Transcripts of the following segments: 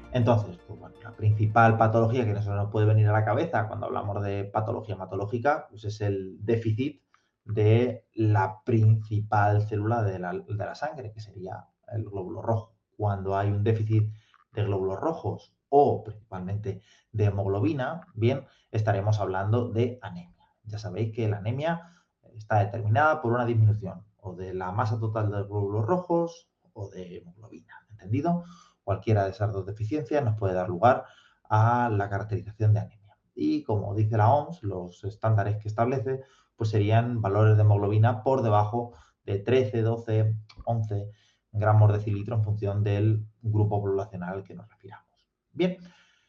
Entonces, pues bueno, la principal patología que nos puede venir a la cabeza cuando hablamos de patología hematológica, pues es el déficit de la principal célula de la sangre, que sería el glóbulo rojo. Cuando hay un déficit de glóbulos rojos o principalmente de hemoglobina, bien, estaremos hablando de anemia. Ya sabéis que la anemia está determinada por una disminución o de la masa total de glóbulos rojos o de hemoglobina, ¿entendido? Cualquiera de esas dos deficiencias nos puede dar lugar a la caracterización de anemia. Y como dice la OMS, los estándares que establece pues serían valores de hemoglobina por debajo de 13, 12, 11 gramos decilitro en función del grupo poblacional al que nos refiramos. Bien,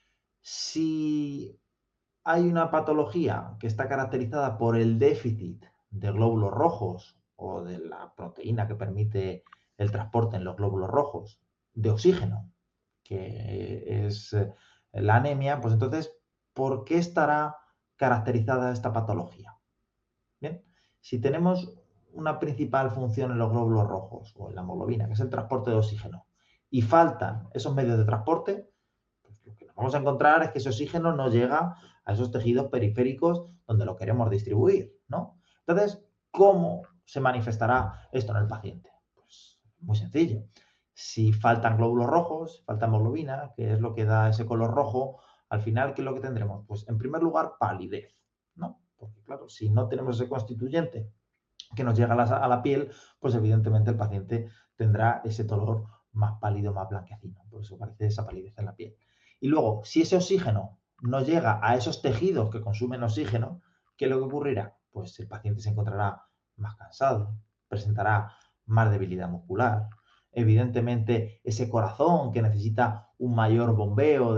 si hay una patología que está caracterizada por el déficit de glóbulos rojos o de la proteína que permite el transporte en los glóbulos rojos de oxígeno, que es la anemia, pues entonces, ¿por qué estará caracterizada esta patología? Bien, si tenemos una principal función en los glóbulos rojos o en la hemoglobina, que es el transporte de oxígeno, y faltan esos medios de transporte, pues lo que nos vamos a encontrar es que ese oxígeno no llega a esos tejidos periféricos donde lo queremos distribuir, ¿no? Entonces, ¿cómo se manifestará esto en el paciente? Pues muy sencillo. Si faltan glóbulos rojos, falta hemoglobina, que es lo que da ese color rojo, al final, ¿qué es lo que tendremos? Pues en primer lugar, palidez, ¿no? Porque claro, si no tenemos ese constituyente que nos llega a la piel, pues evidentemente el paciente tendrá ese color más pálido, más blanquecino. Por eso aparece esa palidez en la piel. Y luego, si ese oxígeno no llega a esos tejidos que consumen oxígeno, ¿qué es lo que ocurrirá? Pues el paciente se encontrará más cansado, presentará más debilidad muscular. Evidentemente, ese corazón que necesita un mayor bombeo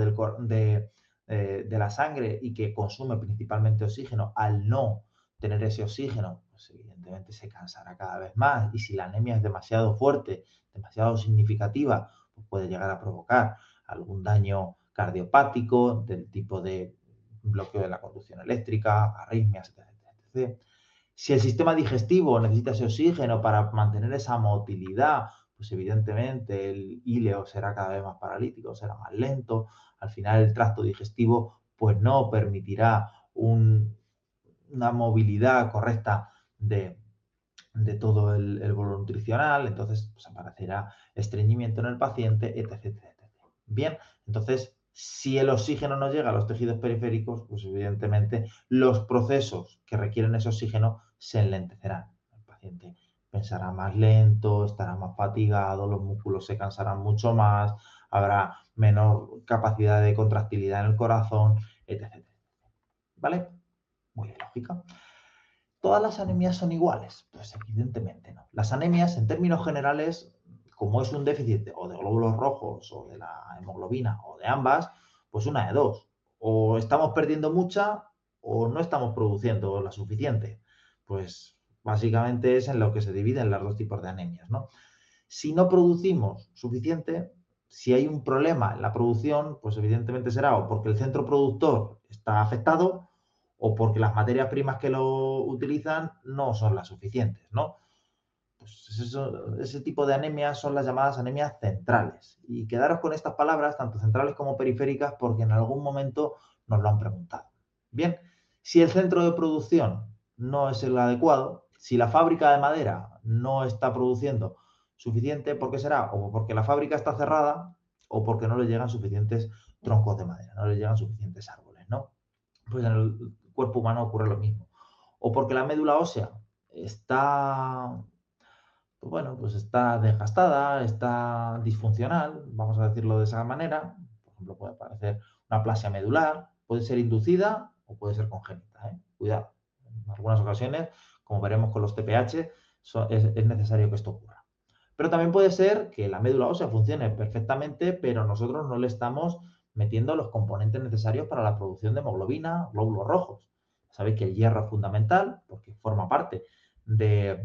de la sangre y que consume principalmente oxígeno, al no tener ese oxígeno, pues evidentemente se cansará cada vez más. Y si la anemia es demasiado fuerte, demasiado significativa, pues puede llegar a provocar algún daño cardiopático del tipo de bloqueo de la conducción eléctrica, arritmias, etc, etc. Si el sistema digestivo necesita ese oxígeno para mantener esa motilidad, pues evidentemente el íleo será cada vez más paralítico, será más lento. Al final el tracto digestivo pues no permitirá una movilidad correcta de todo el bolo nutricional, entonces pues, aparecerá estreñimiento en el paciente, etc, etc, etc. Bien, entonces, si el oxígeno no llega a los tejidos periféricos, pues evidentemente los procesos que requieren ese oxígeno se enlentecerán. El paciente pensará más lento, estará más fatigado, los músculos se cansarán mucho más, habrá menor capacidad de contractilidad en el corazón, etc, etc. ¿Vale? Muy de lógica. ¿Todas las anemias son iguales? Pues evidentemente no. Las anemias, en términos generales, como es un déficit o de glóbulos rojos o de la hemoglobina o de ambas, pues una de dos. O estamos perdiendo mucha o no estamos produciendo la suficiente. Pues básicamente es en lo que se dividen los dos tipos de anemias, ¿no? Si no producimos suficiente, si hay un problema en la producción, pues evidentemente será o porque el centro productor está afectado o porque las materias primas que lo utilizan no son las suficientes, ¿no? Pues ese tipo de anemias son las llamadas anemias centrales. Y quedaros con estas palabras, tanto centrales como periféricas, porque en algún momento nos lo han preguntado. Bien, si el centro de producción no es el adecuado, si la fábrica de madera no está produciendo suficiente, ¿por qué será? O porque la fábrica está cerrada o porque no le llegan suficientes troncos de madera, no le llegan suficientes árboles, ¿no? Pues en el cuerpo humano ocurre lo mismo. O porque la médula ósea está, pues bueno, pues está desgastada, está disfuncional, vamos a decirlo de esa manera. Por ejemplo, puede aparecer una aplasia medular, puede ser inducida o puede ser congénita, ¿eh? Cuidado. En algunas ocasiones, como veremos con los TPH, es necesario que esto ocurra. Pero también puede ser que la médula ósea funcione perfectamente, pero nosotros no le estamos metiendo los componentes necesarios para la producción de hemoglobina, glóbulos rojos. Sabéis que el hierro es fundamental porque forma parte de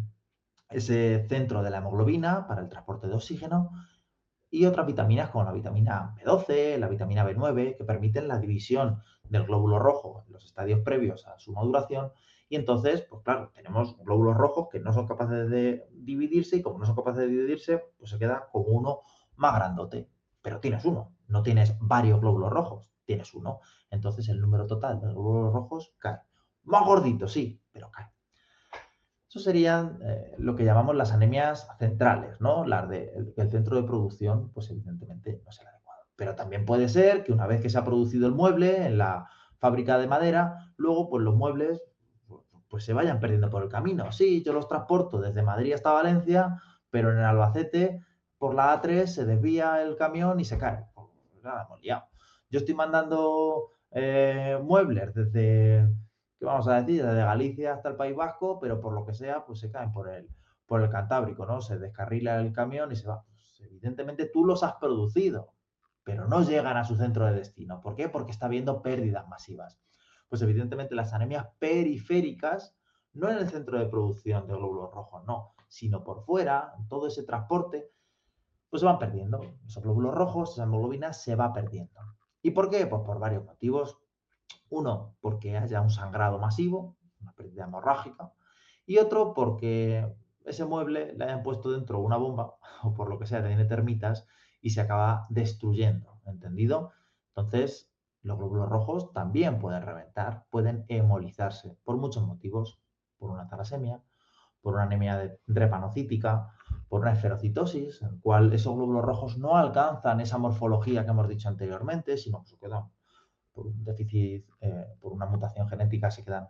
ese centro de la hemoglobina para el transporte de oxígeno y otras vitaminas como la vitamina B12, la vitamina B9, que permiten la división del glóbulo rojo en los estadios previos a su maduración. Y entonces, pues claro, tenemos glóbulos rojos que no son capaces de dividirse y como no son capaces de dividirse, pues se queda como uno más grandote. Pero tienes uno. No tienes varios glóbulos rojos, tienes uno. Entonces el número total de glóbulos rojos cae. Más gordito, sí, pero cae. Eso serían lo que llamamos las anemias centrales, ¿no? Las de el centro de producción, pues evidentemente no es el adecuado. Pero también puede ser que una vez que se ha producido el mueble en la fábrica de madera, luego pues los muebles pues se vayan perdiendo por el camino. Sí, yo los transporto desde Madrid hasta Valencia, pero en el Albacete por la A3 se desvía el camión y se cae. Pues nada, hemos liado. Yo estoy mandando muebles desde, ¿qué vamos a decir? Desde Galicia hasta el País Vasco, pero por lo que sea, pues se caen por el Cantábrico, ¿no? Se descarrila el camión y se va. Pues, evidentemente tú los has producido, pero no llegan a su centro de destino. ¿Por qué? Porque está habiendo pérdidas masivas. Pues evidentemente las anemias periféricas, no en el centro de producción de glóbulos rojos, no, sino por fuera, en todo ese transporte, pues se van perdiendo. Esos glóbulos rojos, esa hemoglobina se va perdiendo. ¿Y por qué? Pues por varios motivos. Uno, porque haya un sangrado masivo, una pérdida hemorrágica, y otro porque ese mueble le hayan puesto dentro una bomba o por lo que sea, tiene termitas y se acaba destruyendo, ¿entendido? Entonces, los glóbulos rojos también pueden reventar, pueden hemolizarse por muchos motivos, por una talasemia, por una anemia drepanocítica, por una esferocitosis, en la cual esos glóbulos rojos no alcanzan esa morfología que hemos dicho anteriormente, sino que se quedan por un déficit, por una mutación genética, se quedan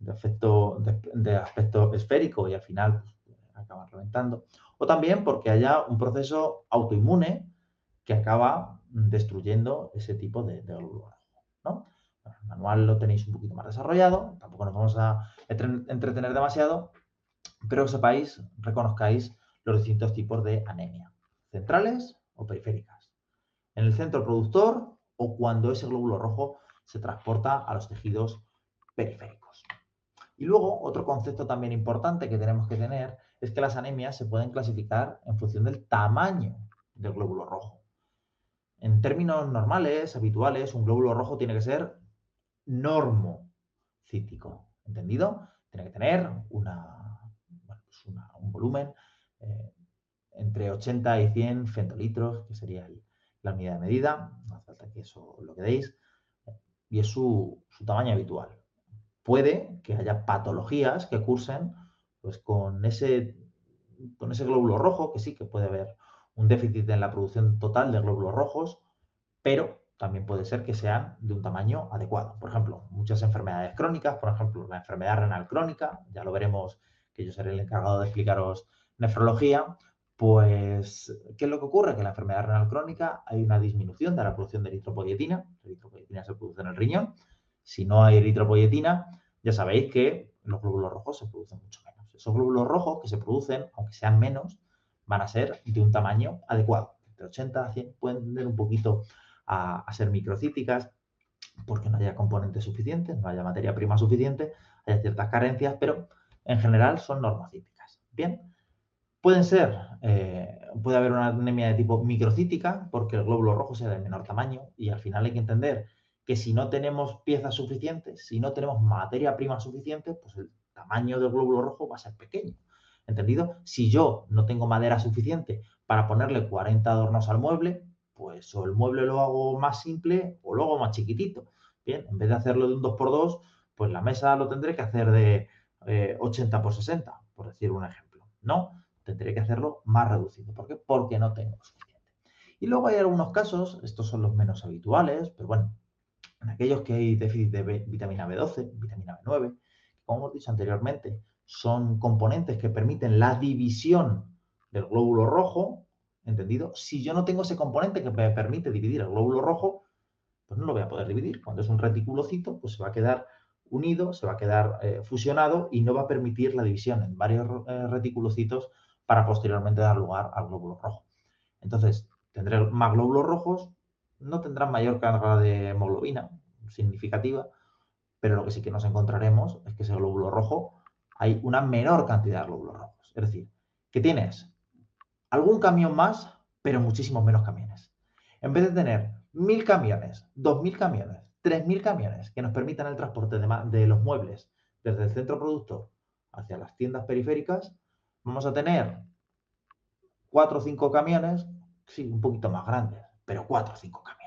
de aspecto esférico y al final pues, acaban reventando. O también porque haya un proceso autoinmune que acaba destruyendo ese tipo de glóbulos rojos, ¿no? Bueno, el manual lo tenéis un poquito más desarrollado, tampoco nos vamos a entretener demasiado, pero que sepáis, reconozcáis los distintos tipos de anemia, centrales o periféricas. En el centro productor o cuando ese glóbulo rojo se transporta a los tejidos periféricos. Y luego, otro concepto también importante que tenemos que tener es que las anemias se pueden clasificar en función del tamaño del glóbulo rojo. En términos normales, habituales, un glóbulo rojo tiene que ser normocítico, ¿entendido? Tiene que tener un volumen eh, entre 80 y 100 femtolitros, que sería la unidad de medida, no hace falta que eso lo quedéis, y es su tamaño habitual. Puede que haya patologías que cursen pues, con ese glóbulo rojo, que sí que puede haber un déficit en la producción total de glóbulos rojos, pero también puede ser que sean de un tamaño adecuado. Por ejemplo, muchas enfermedades crónicas, por ejemplo, la enfermedad renal crónica, ya lo veremos, que yo seré el encargado de explicaros nefrología, pues, ¿qué es lo que ocurre? Que en la enfermedad renal crónica hay una disminución de la producción de eritropoyetina. La eritropoyetina se produce en el riñón. Si no hay eritropoyetina, ya sabéis que los glóbulos rojos se producen mucho menos. Esos glóbulos rojos que se producen, aunque sean menos, van a ser de un tamaño adecuado. Entre 80 a 100 pueden tender un poquito a ser microcíticas porque no haya componentes suficientes, no haya materia prima suficiente, haya ciertas carencias, pero en general son normocíticas. Bien, puede haber una anemia de tipo microcítica porque el glóbulo rojo sea de menor tamaño y al final hay que entender que si no tenemos piezas suficientes, si no tenemos materia prima suficiente, pues el tamaño del glóbulo rojo va a ser pequeño. ¿Entendido? Si yo no tengo madera suficiente para ponerle 40 adornos al mueble, pues o el mueble lo hago más simple o lo hago más chiquitito. Bien, en vez de hacerlo de un 2x2, pues la mesa lo tendré que hacer de 80x60, por decir un ejemplo. ¿No? Tendré que hacerlo más reducido. ¿Por qué? Porque no tengo suficiente. Y luego hay algunos casos, estos son los menos habituales, pero bueno, en aquellos que hay déficit de vitamina B12, vitamina B9, como hemos dicho anteriormente, son componentes que permiten la división del glóbulo rojo, ¿entendido? Si yo no tengo ese componente que me permite dividir el glóbulo rojo, pues no lo voy a poder dividir. Cuando es un reticulocito, pues se va a quedar unido, se va a quedar fusionado y no va a permitir la división en varios reticulocitos para posteriormente dar lugar al glóbulo rojo. Entonces, tendré más glóbulos rojos, no tendrán mayor carga de hemoglobina significativa, pero lo que sí que nos encontraremos es que ese glóbulo rojo hay una menor cantidad de glóbulos rojos. Es decir, que tienes algún camión más, pero muchísimos menos camiones. En vez de tener 1000 camiones, 2000 camiones, 3000 camiones que nos permitan el transporte de los muebles desde el centro productor hacia las tiendas periféricas, vamos a tener 4 o 5 camiones, sí, un poquito más grandes, pero 4 o 5 camiones.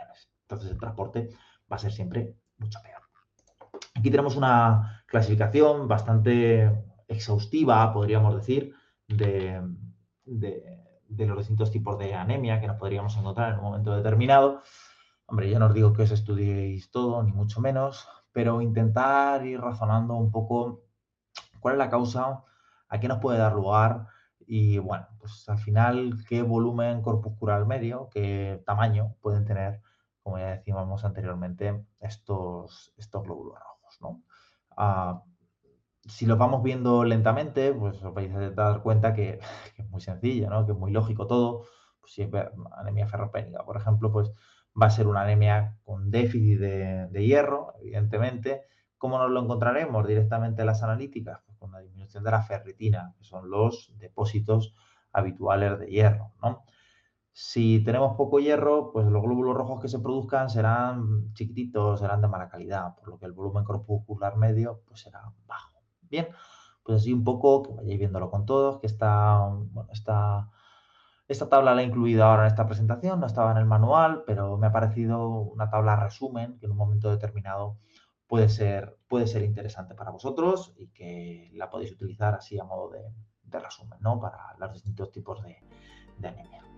Entonces el transporte va a ser siempre mucho peor. Aquí tenemos una clasificación bastante exhaustiva, podríamos decir, de, de los distintos tipos de anemia que nos podríamos encontrar en un momento determinado. Hombre, yo no os digo que os estudiéis todo, ni mucho menos, pero intentar ir razonando un poco cuál es la causa, a qué nos puede dar lugar y, bueno, pues al final, qué volumen corpuscular medio, qué tamaño pueden tener, como ya decíamos anteriormente, estos glóbulos rojos, ¿no? Ah, si los vamos viendo lentamente, pues os vais a dar cuenta que, que es muy sencillo, ¿no? Que es muy lógico todo. Pues si es anemia ferropénica, por ejemplo, pues va a ser una anemia con déficit de hierro, evidentemente. ¿Cómo nos lo encontraremos directamente en las analíticas? Pues con la disminución de la ferritina, que son los depósitos habituales de hierro, ¿no? Si tenemos poco hierro, pues los glóbulos rojos que se produzcan serán chiquititos, serán de mala calidad, por lo que el volumen corpuscular medio pues será bajo. Bien, pues así un poco, que vayáis viéndolo con todos, que bueno, esta tabla la he incluido ahora en esta presentación, no estaba en el manual, pero me ha parecido una tabla resumen que en un momento determinado puede ser interesante para vosotros y que la podéis utilizar así a modo de resumen, ¿no? Para los distintos tipos de anemia.